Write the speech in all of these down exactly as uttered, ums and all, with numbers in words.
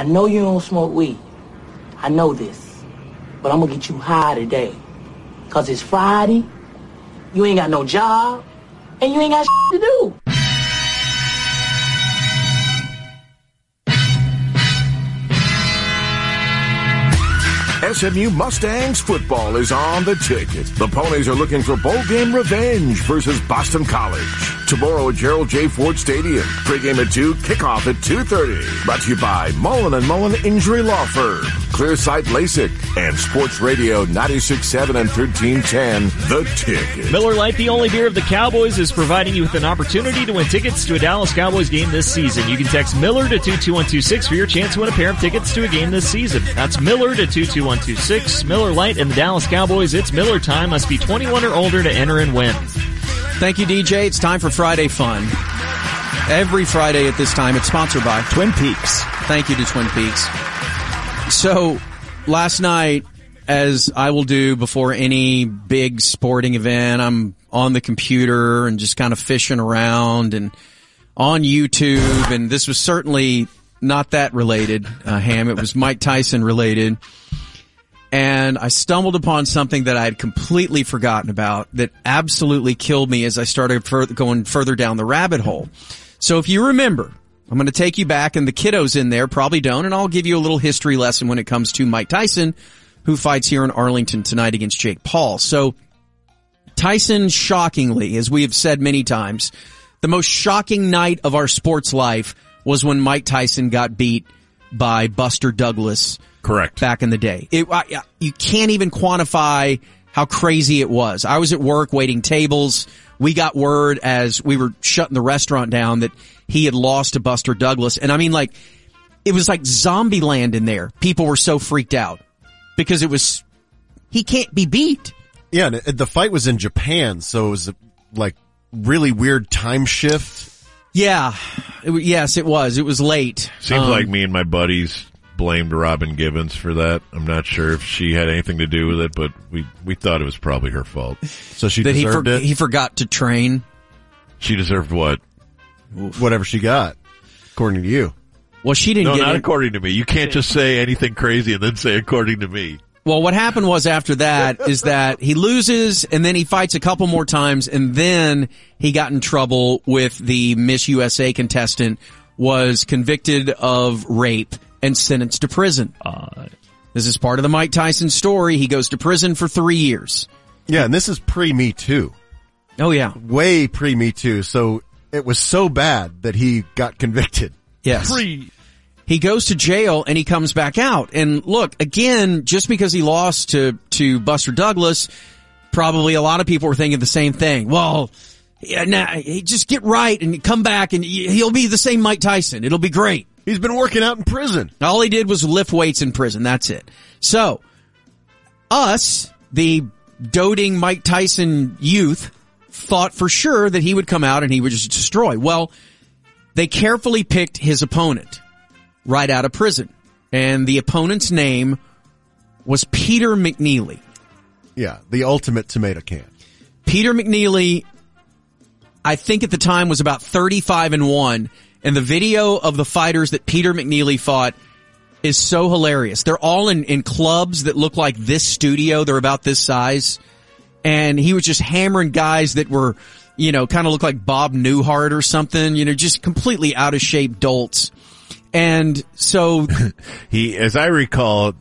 I know you don't smoke weed. I know this. But I'm gonna get you high today. Cause it's Friday, you ain't got no job, and you ain't got shit to do. S M U Mustangs football is on the ticket. The Ponies are looking for bowl game revenge versus Boston College. Tomorrow at Gerald J. Ford Stadium. Pre-game at two, kickoff at two thirty. Brought to you by Mullen and Mullen Injury Law Firm, Clearsight LASIK, and Sports Radio ninety-six point seven and thirteen ten, The Ticket. Miller Lite, the only beer of the Cowboys, is providing you with an opportunity to win tickets to a Dallas Cowboys game this season. You can text Miller to two two one two six for your chance to win a pair of tickets to a game this season. That's Miller to two two one two six. Miller Lite and the Dallas Cowboys. It's Miller time. Must be twenty-one or older to enter and win. Thank you, D J. It's time for Friday Fun. Every Friday at this time, it's sponsored by Twin Peaks. Thank you to Twin Peaks. So, last night, as I will do before any big sporting event, I'm on the computer and just kind of fishing around and on YouTube, and this was certainly not that related, uh, Ham. It was Mike Tyson related. And I stumbled upon something that I had completely forgotten about that absolutely killed me as I started further, going further down the rabbit hole. So if you remember, I'm going to take you back, and the kiddos in there probably don't, and I'll give you a little history lesson when it comes to Mike Tyson, who fights here in Arlington tonight against Jake Paul. So Tyson, shockingly, as we have said many times, the most shocking night of our sports life was when Mike Tyson got beat by Buster Douglas. Correct. Back in the day. It, I, you can't even quantify how crazy it was. I was at work waiting tables. We got word as we were shutting the restaurant down that he had lost to Buster Douglas. And I mean, like, it was like zombie land in there. People were so freaked out because it was, he can't be beat. Yeah, and the fight was in Japan, so it was like really weird time shift. Yeah. It, yes, it was. It was late. Seems um, like me and my buddies blamed Robin Givens for that. I'm not sure if she had anything to do with it, but we, we thought it was probably her fault. So she that deserved he for, it? He forgot to train. She deserved what? Whatever she got, according to you. Well, she didn't no, get not it. according to me. You can't just say anything crazy and then say according to me. Well, what happened was after that is that he loses and then he fights a couple more times, and then he got in trouble with the Miss U S A contestant, was convicted of rape and sentenced to prison. Uh, this is part of the Mike Tyson story. He goes to prison for three years. Yeah, and this is pre-Me Too. Oh, yeah. Way pre-Me Too. So it was so bad that he got convicted. Yes. Pre- He goes to jail and he comes back out. And look, again, just because he lost to, to Buster Douglas, probably a lot of people were thinking the same thing. Well, yeah, nah, just get right and come back and he'll be the same Mike Tyson. It'll be great. He's been working out in prison. All he did was lift weights in prison. That's it. So, us, the doting Mike Tyson youth, thought for sure that he would come out and he would just destroy. Well, they carefully picked his opponent right out of prison. And the opponent's name was Peter McNeely. Yeah, the ultimate tomato can. Peter McNeely, I think at the time, was about thirty-five and one. And the video of the fighters that Peter McNeely fought is so hilarious. They're all in, in clubs that look like this studio. They're about this size. And he was just hammering guys that were, you know, kind of look like Bob Newhart or something, you know, just completely out of shape dolts. And so he, as I recall,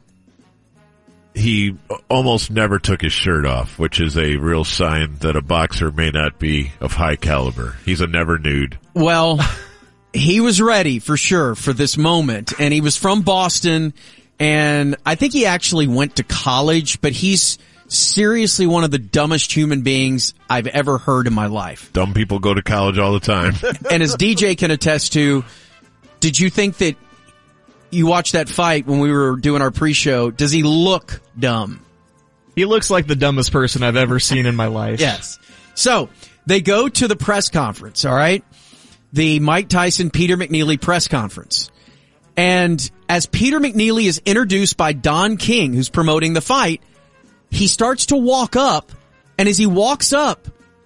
he almost never took his shirt off, which is a real sign that a boxer may not be of high caliber. He's a never nude. Well, he was ready for sure for this moment, and he was from Boston, and I think he actually went to college, but he's seriously one of the dumbest human beings I've ever heard in my life. Dumb people go to college all the time. And as D J can attest to, did you think that you watched that fight when we were doing our pre-show? Does he look dumb? He looks like the dumbest person I've ever seen in my life. Yes. So, they go to the press conference, all right? The Mike Tyson, Peter McNeely press conference. And as Peter McNeely is introduced by Don King, who's promoting the fight, he starts to walk up, and as he walks up,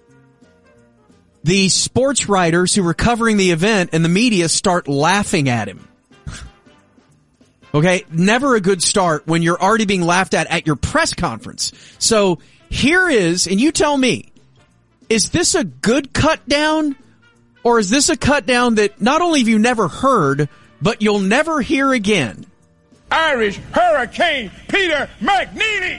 the sports writers who were covering the event and the media start laughing at him. Okay? Never a good start when you're already being laughed at at your press conference. So here is, and you tell me, is this a good cut down, or is this a cut down that not only have you never heard, but you'll never hear again? Irish Hurricane Peter McNeely.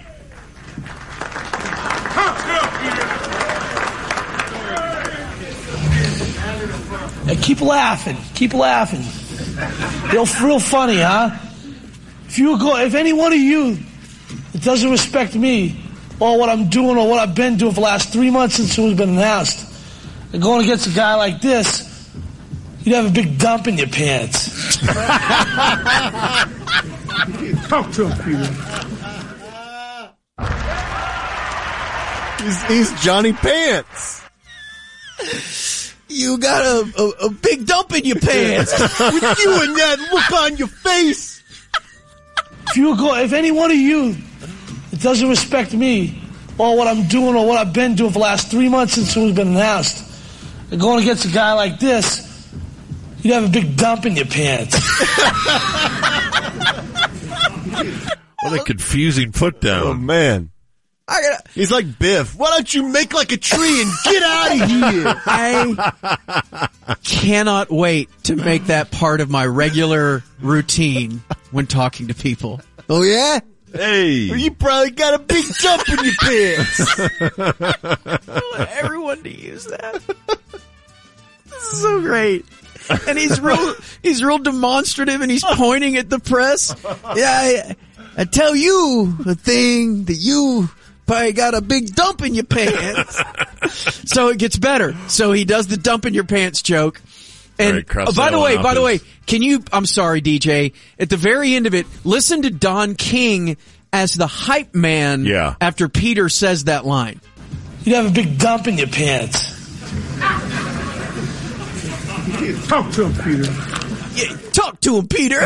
Hey, keep laughing. Keep laughing. Real, real funny, huh? If you go, if any one of you that doesn't respect me or what I'm doing or what I've been doing for the last three months since it was been announced, and going against a guy like this, you'd have a big dump in your pants. Talk to him, Peter. He's, he's Johnny Pants. You got a, a, a big dump in your pants. With you and that look on your face. If you go, if any one of you that doesn't respect me or what I'm doing or what I've been doing for the last three months since it was been announced, and going against a guy like this, you'd have a big dump in your pants. What a confusing put down. Oh, man. I gotta, He's like Biff. Why don't you make like a tree and get out of here? I cannot wait to make that part of my regular routine when talking to people. Oh, yeah? Hey. Well, you probably got a big jump in your pants. I want everyone to use that. This is so great. And he's real, he's real demonstrative and he's pointing at the press. Yeah, I, I tell you a thing that you probably got a big dump in your pants. So it gets better. So he does the dump in your pants joke. And right, oh, by the way, by the his... way, can you, I'm sorry, D J, at the very end of it, listen to Don King as the hype man yeah. after Peter says that line. You'd have a big dump in your pants. Talk to him, Peter. Yeah, talk to him, Peter.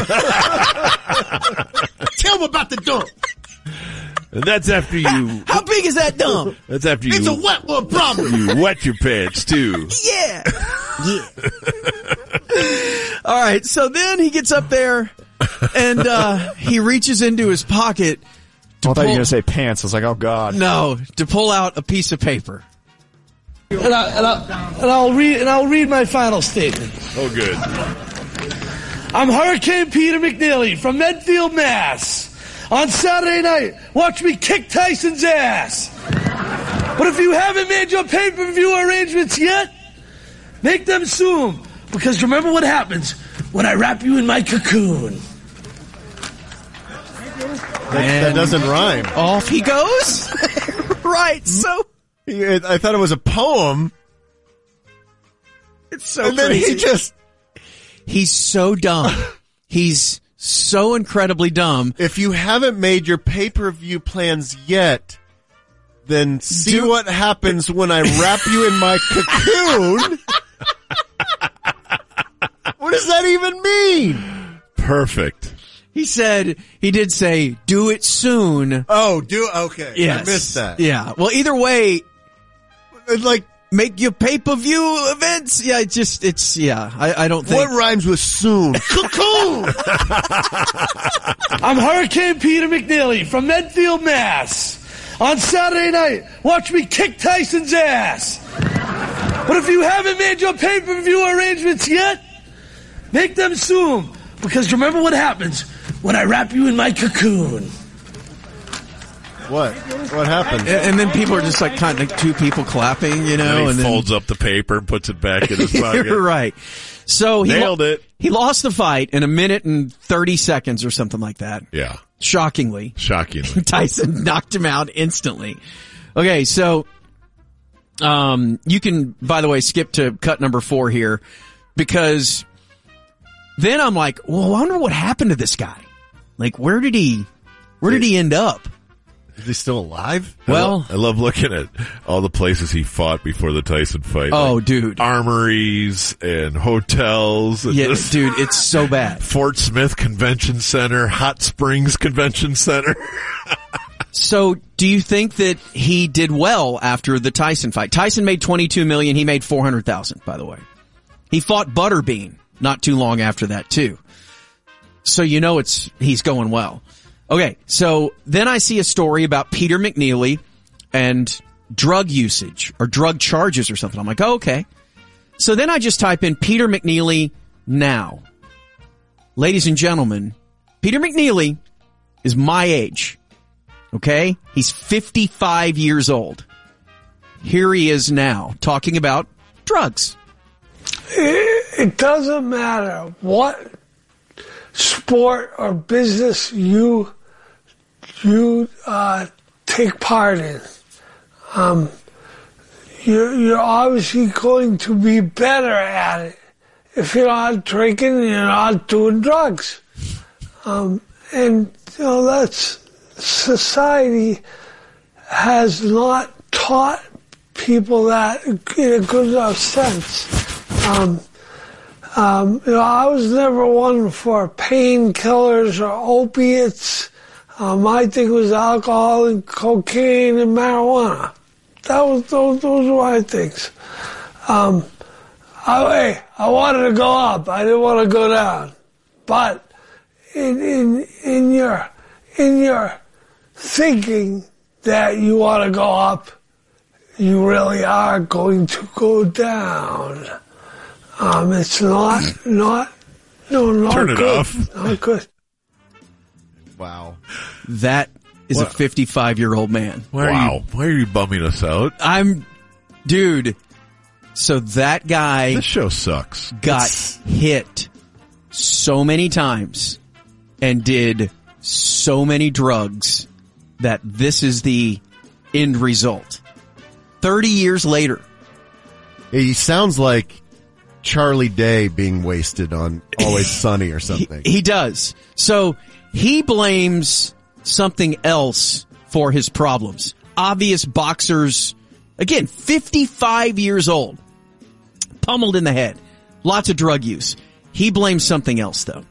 Tell him about the dump. And that's after you... How big is that dump? That's after you... It's a wet one problem. You wet your pants, too. Yeah. Yeah. All right, so then he gets up there and uh he reaches into his pocket. I thought you were going to say pants. I was like, oh, God. No, to pull out a piece of paper. And, I, and, I, and I'll read and I'll read my final statement. Oh, good. I'm Hurricane Peter McNeely from Medfield, Mass. On Saturday night, watch me kick Tyson's ass. But if you haven't made your pay-per-view arrangements yet, make them soon. Because remember what happens when I wrap you in my cocoon. That, that doesn't rhyme. Off he goes. Right, so... I thought it was a poem. It's so and then crazy. he just... He's so dumb. He's so incredibly dumb. If you haven't made your pay-per-view plans yet, then see Do- what happens when I wrap you in my cocoon. What does that even mean? Perfect. He said, he did say, do it soon. Oh, do okay. Yes. I missed that. Yeah. Well, either way, It's like, make your pay-per-view events. Yeah, it just, it's, yeah, I, I don't think. what rhymes with soon? Cocoon! I'm Hurricane Peter McNeely from Medfield, Mass. On Saturday night, watch me kick Tyson's ass. But if you haven't made your pay-per-view arrangements yet, make them soon. Because remember what happens when I wrap you in my cocoon. What? What happened? And, and then people are just like kind of two people clapping, you know, And he and then, folds up the paper and puts it back in his pocket. You're right. So he Nailed lo- it. He lost the fight in a minute and thirty seconds or something like that. Yeah. Shockingly. Shockingly. Tyson knocked him out instantly. Okay, so um you can, by the way, skip to cut number four here, because then I'm like, well, I wonder what happened to this guy. Like, where did he, where did he end up? Is he still alive? Well, I love looking at all the places he fought before the Tyson fight. oh, like dude. armories and hotels. And Yeah, this- dude, it's so bad. Fort Smith Convention Center, Hot Springs Convention Center. So, do you think that he did well after the Tyson fight? Tyson made twenty-two million dollars. He made four hundred thousand dollars, by the way. He fought Butterbean not too long after that, too. So you know it's he's going well. Okay, so then I see a story about Peter McNeely and drug usage or drug charges or something. I'm like, oh, okay. So then I just type in Peter McNeely now. Ladies and gentlemen, Peter McNeely is my age. Okay? He's fifty-five years old. Here he is now talking about drugs. It, it doesn't matter what sport or business you you uh, take part in. Um, you're, you're obviously going to be better at it if you're not drinking and you're not doing drugs. Um, and, you know, that's, society has not taught people that in a good enough sense. Um, um, you know, I was never one for painkillers or opiates. Uh, my thing was alcohol and cocaine and marijuana. That was those, those were my things. Um, I, hey, I wanted to go up. I didn't want to go down. But in in in your in your thinking that you want to go up, you really are going to go down. Um, it's not not no not Turn it good. off. Not good. Wow. That is What? a fifty-five-year-old man. Why are Wow. you why are you bumming us out? I'm, dude, so that guy This show sucks. got hit so many times and did so many drugs that this is the end result. thirty years later. He sounds like Charlie Day being wasted on Always Sunny or something. He, he does. So he blames something else for his problems. Obvious boxers, again, fifty-five years old, pummeled in the head, lots of drug use. He blames something else, though.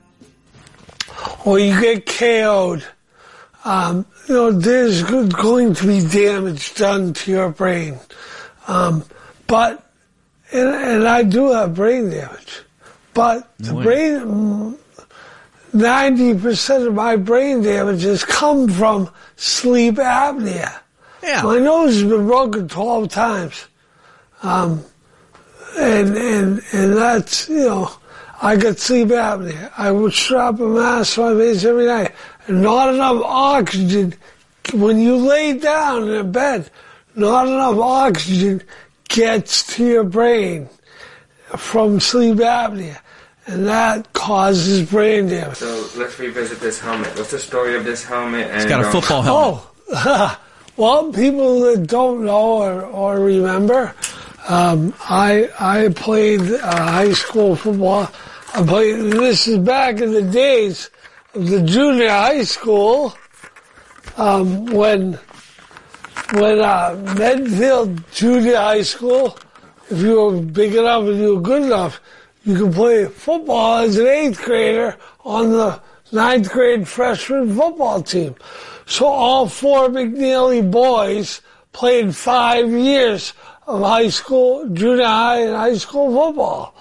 Or you get K O'd. Um, you know, there's going to be damage done to your brain. Um, but, and, and I do have brain damage. But the Boy. brain, ninety percent of my brain damage has come from sleep apnea. Yeah. My nose has been broken twelve times. Um, and, and, and that's, you know, I got sleep apnea. I would strap a mask on my face every night. And not enough oxygen. When you lay down in a bed, not enough oxygen gets to your brain from sleep apnea. And that causes brain damage. So let's revisit this helmet. What's the story of this helmet? And, He's got a um, football helmet. Oh, well, people that don't know or, or remember, um, I I played uh, high school football. I played. This is back in the days of the junior high school, um, when when uh, Medfield Junior High School. If you were big enough and you were good enough, you could play football as an eighth grader on the ninth grade freshman football team. So all four McNeely boys played five years of high school, junior high, and high school football.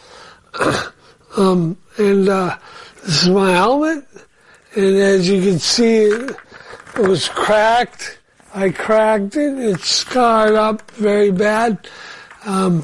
um, and uh, this is my helmet. And as you can see, it, it was cracked. I cracked it. It's scarred up very bad. Um,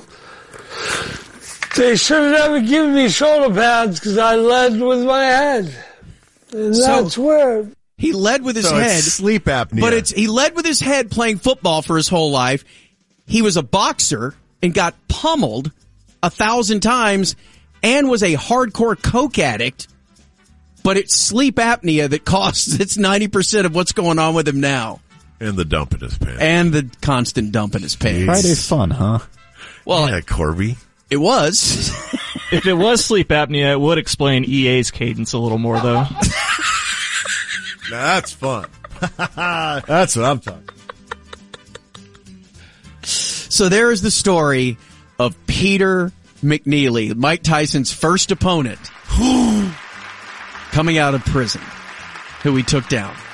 they should have never given me shoulder pads because I led with my head. And that's So- where... He led with his So head. it's sleep apnea. But it's he led with his head playing football for his whole life. He was a boxer and got pummeled a thousand times and was a hardcore coke addict. But it's sleep apnea that costs it's ninety percent of what's going on with him now. And the dump in his pants. And the constant dump in his pants. Friday's fun, huh? Well, yeah, Corby. it was. If it was sleep apnea, it would explain E A's cadence a little more, though. That's fun. That's what I'm talking about. So there is the story of Peter McNeely, Mike Tyson's first opponent, coming out of prison, who he took down.